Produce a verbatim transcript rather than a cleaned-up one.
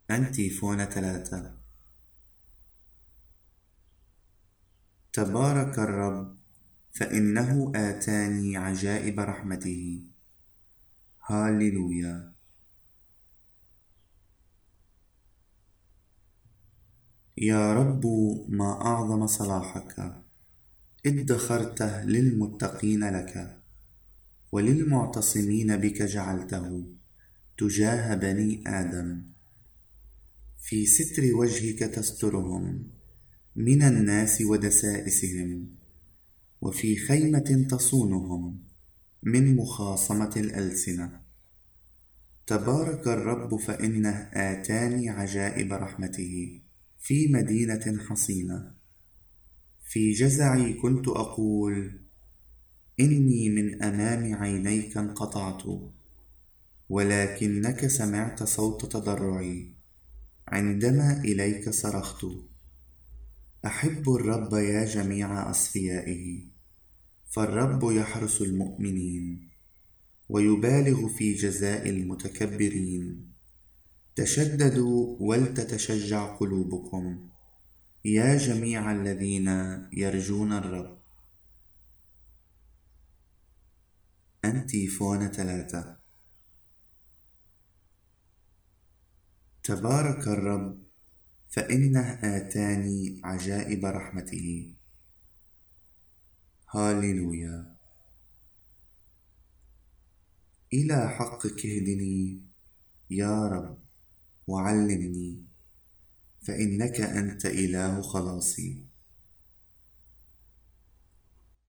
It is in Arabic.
أنتيفون ثلاثة. تبارك الرب فإنه آتاني عجائب رحمته. هاليلويا. يا رب ما أعظم صلاحك، ادخرته للمتقين لك، وللمعتصمين بك جعلته تجاه بني آدم. في ستر وجهك تسترهم من الناس ودسائسهم، وفي خيمة تصونهم من مخاصمة الألسنة. تبارك الرب فإنه آتاني عجائب رحمته في مدينة حصينة. في جزعي كنت أقول إني من أمام عينيك انقطعت، ولكنك سمعت صوت تضرعي عندما إليك صرخت. أحب الرب يا جميع أصفيائه، فالرب يحرس المؤمنين ويبالغ في جزاء المتكبرين. تشددوا ولتتشجع قلوبكم يا جميع الذين يرجون الرب. أنتيفون ثلاثة. تبارك الرب فإنه آتاني عجائب رحمته. هاليلويا. إلى حقك اهدني يا رب وعلمني، فإنك أنت إله خلاصي.